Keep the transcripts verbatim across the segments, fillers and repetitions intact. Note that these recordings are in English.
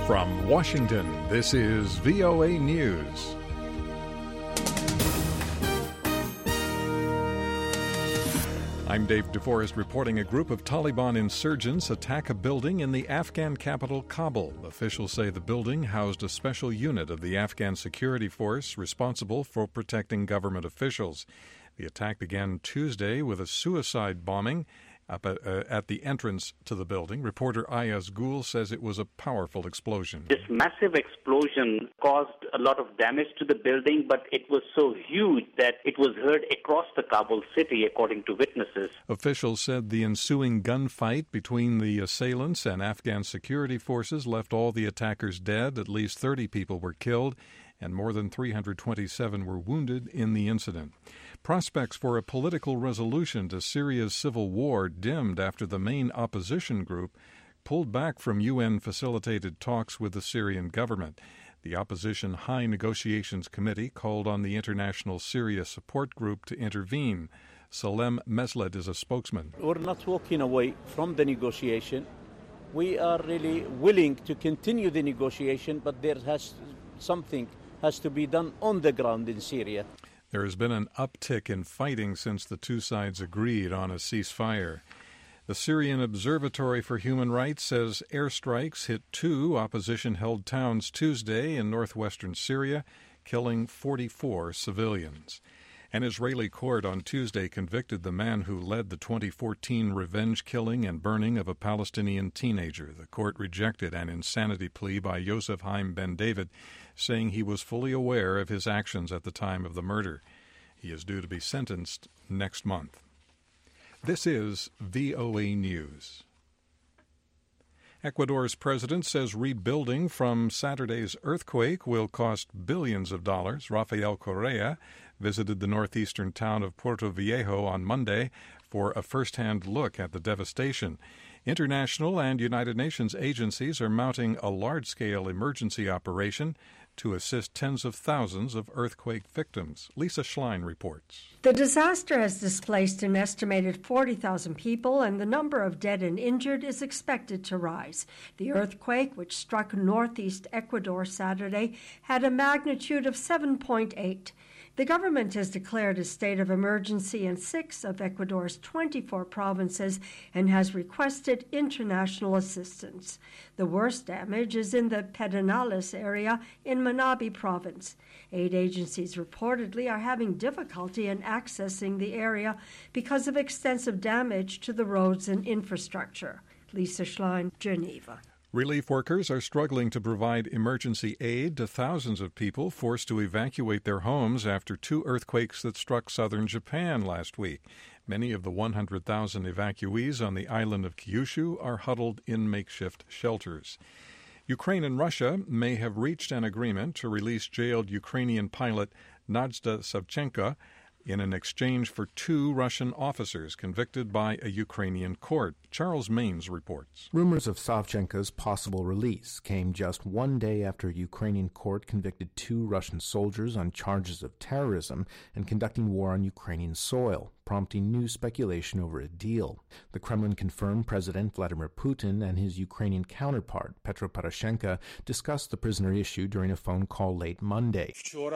From Washington, this is V O A News. I'm Dave DeForest reporting a group of Taliban insurgents attack a building in the Afghan capital, Kabul. Officials say the building housed a special unit of the Afghan security force responsible for protecting government officials. The attack began Tuesday with a suicide bombing up at, uh, at the entrance to the building. Reporter Ayaz Gul says it was a powerful explosion. This massive explosion caused a lot of damage to the building, but it was so huge that it was heard across the Kabul city, according to witnesses. Officials said the ensuing gunfight between the assailants and Afghan security forces left all the attackers dead. At least thirty people were killed, and more than three hundred twenty-seven were wounded in the incident. Prospects for a political resolution to Syria's civil war dimmed after the main opposition group pulled back from U N-facilitated talks with the Syrian government. The opposition High Negotiations Committee called on the International Syria Support Group to intervene. Salem Mesled is a spokesman. We're not walking away from the negotiation. We are really willing to continue the negotiation, but there has something has to be done on the ground in Syria. There has been an uptick in fighting since the two sides agreed on a ceasefire. The Syrian Observatory for Human Rights says airstrikes hit two opposition-held towns Tuesday in northwestern Syria, killing forty-four civilians. An Israeli court on Tuesday convicted the man who led the twenty fourteen revenge killing and burning of a Palestinian teenager. The court rejected an insanity plea by Yosef Haim Ben David, saying he was fully aware of his actions at the time of the murder. He is due to be sentenced next month. This is V O A News. Ecuador's president says rebuilding from Saturday's earthquake will cost billions of dollars. Rafael Correa visited the northeastern town of Puerto Viejo on Monday for a first-hand look at the devastation. International and United Nations agencies are mounting a large-scale emergency operation to assist tens of thousands of earthquake victims. Lisa Schlein reports. The disaster has displaced an estimated forty thousand people, and the number of dead and injured is expected to rise. The earthquake, which struck northeast Ecuador Saturday, had a magnitude of seven point eight. The government has declared a state of emergency in six of Ecuador's twenty-four provinces and has requested international assistance. The worst damage is in the Pedernales area in Manabí province. Aid agencies reportedly are having difficulty in accessing the area because of extensive damage to the roads and infrastructure. Lisa Schlein, Geneva. Relief workers are struggling to provide emergency aid to thousands of people forced to evacuate their homes after two earthquakes that struck southern Japan last week. Many of the one hundred thousand evacuees on the island of Kyushu are huddled in makeshift shelters. Ukraine and Russia may have reached an agreement to release jailed Ukrainian pilot Nadezhda Savchenko in an exchange for two Russian officers convicted by a Ukrainian court. Charles Maines reports. Rumors of Savchenko's possible release came just one day after a Ukrainian court convicted two Russian soldiers on charges of terrorism and conducting war on Ukrainian soil, prompting new speculation over a deal. The Kremlin confirmed President Vladimir Putin and his Ukrainian counterpart, Petro Poroshenko, discussed the prisoner issue during a phone call late Monday.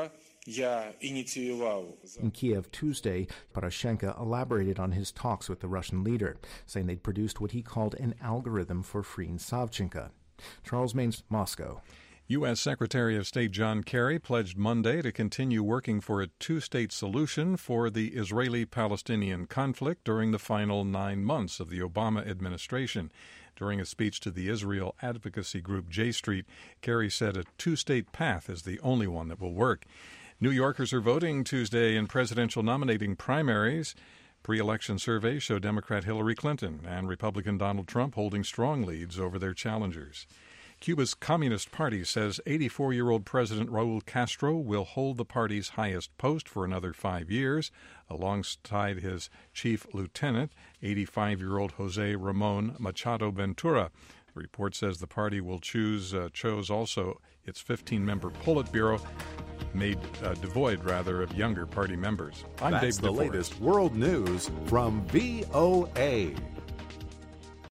In Kiev Tuesday, Poroshenko elaborated on his talks with the Russian leader, saying they'd produced what he called an algorithm for freeing Savchenko. Charles Maines, Moscow. U S. Secretary of State John Kerry pledged Monday to continue working for a two-state solution for the Israeli-Palestinian conflict during the final nine months of the Obama administration. During a speech to the Israel advocacy group J Street, Kerry said a two-state path is the only one that will work. New Yorkers are voting Tuesday in presidential nominating primaries. Pre-election surveys show Democrat Hillary Clinton and Republican Donald Trump holding strong leads over their challengers. Cuba's Communist Party says eighty-four-year-old President Raul Castro will hold the party's highest post for another five years, alongside his chief lieutenant, eighty-five-year-old Jose Ramon Machado Ventura. The report says the party will choose uh, chose also its fifteen-member Politburo, made uh, devoid, rather, of younger party members. I'm That's Dave the DeForest. latest world news from V O A.